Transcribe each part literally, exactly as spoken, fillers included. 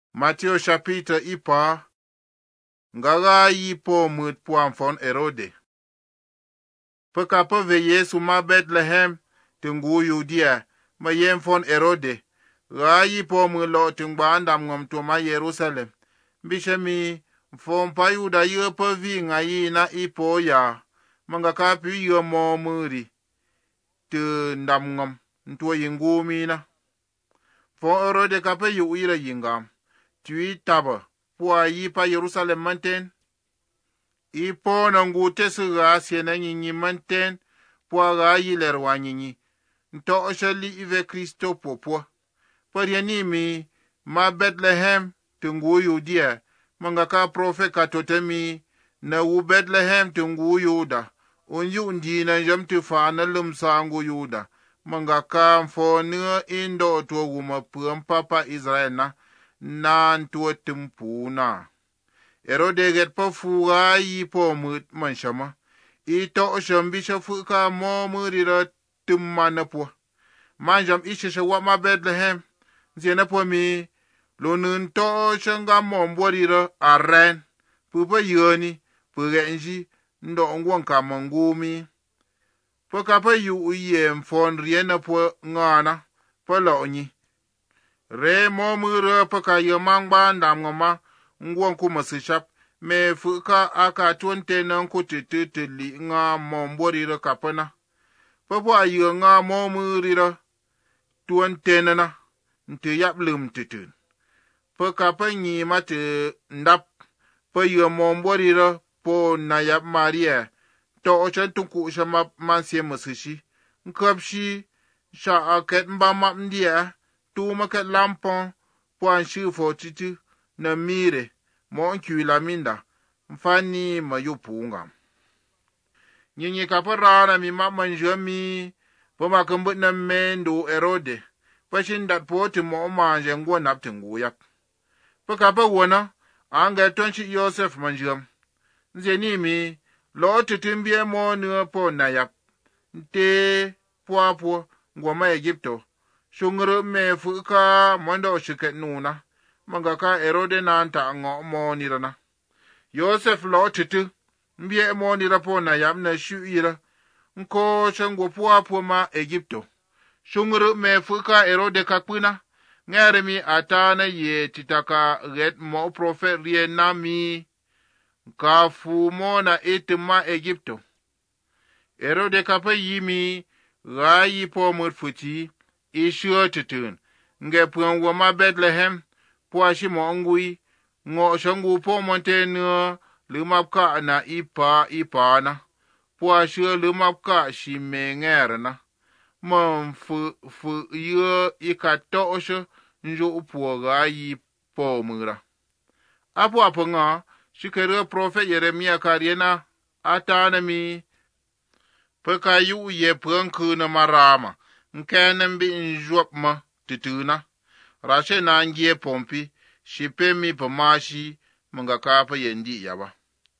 Matthew chapitre ipa ngaga yi po mut puan fon Herode. Peka pe ve Yesu ma Bethlehem tungu Yudia ma yem fon Herode. Ga yi po mu lo tungba andam ngom to ma Jerusalem. Bishemi fon pa Yuda ye pe vi nga yi na ipo ya. Manga ka pi ye mo muri. Te ndam ngom nto yingu mi na. Fon Herode ka pe yu ira yingam. Tui taba pua yi pa Jerusalem manten. Ipo na ngu tesu ga siena nyinyi manten pua ga yi lerwa nyinyi. Nto oshali ive Kristo popua. Pariani mi ma Bethlehem tungu Yudia. Manga ka profe katotemi na wu Bethlehem tungu Yuda. Unyu ndi na jam tufa na lumsangu Yuda. Manga ka mfo nua indo tuwa wuma puam papa Israel na. Nan tuwa timpu na. Herode get pa fuga yi po mut manshama. Ito osham bisha fuka mo murira timma na po. Manjam ishisha wa ma Bethlehem. Zena po mi. Lunun to shanga mo mborira arren. Pupa yoni. Puga nji. Ndo ngwan ka mangumi. Puka pa yu uye mfon riena po ngana. Pa lo nyi. Re mo mura paka yamangba ndam ngoma ngwan ku masishap me fuka aka twente nan ku titili nga mombori ra kapana papo ayo nga mo murira twente na nte yablum titun paka panyi mate ndap pa yo mombori ra po na yap maria to ochan tunku shama mansie masishi nkapshi sha aket mba mamdia tu maket lampon puan shi fo titi na mire mo nkyu la minda mfani mayupunga nyinyi kapara mi mamman jami po makambut na mendo Herode pashin dat po ti mo manje ngwa naptingu yak po kapa wona anga tonchi Joseph manjam nzeni mi lo titimbie mo nu po na yak nte po po ngwa ma Egypto shungru me fuka mondo shiket nuna manga ka Herode na anta ngo mo nirana Joseph lo titu mbie mo nira po na yam na shuira nko shango puwa po ma Egypto shungru me fuka Herode kakpuna ngere mi atana ye titaka ret mo prophet rie nami ka fu mo na itima Egypto Herode kapa yimi gayi po murfuti ishuo tutun nge puan wa ma Bethlehem pua shi mo ngui ngo shangu po montenu lumapka na ipa ipa na pua shi lumapka shi menger na mon fu fu yo ikato osho njo puo ga yi po mura apu apunga shikere prophet Yeremia kariena atana mi peka yu ye pranku na marama nkenen bi njop ma tituna rashe na ngie pompi shipemi pamashi munga kapa yendi yaba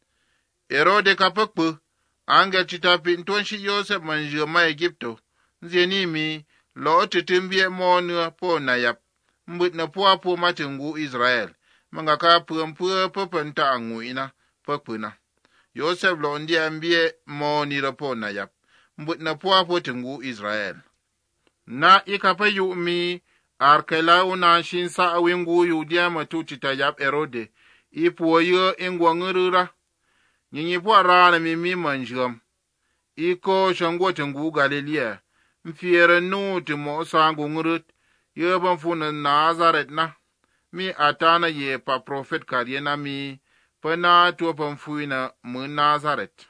Herode kapakpu ange chitapi ntonshi Joseph manjio ma Egypto nzeni mi lo titimbie monu po na yap mbut na po po matingu Israel munga kapa mpu popenta anguina pakpuna Joseph lo ndi ambie moni rapo na yap mbut na po po tingu Israel na ikapa yu mi arkela una shin sa awingu Yudia matuti tayap Herode ipo yo ingwa ngurura nyinyi po rana mi mi manjam iko shango tingu Galilea mfiere nu ti mo sangu ngurut yo banfuna Nazareth na mi atana ye pa prophet kariena mi pana to panfuina mu Nazareth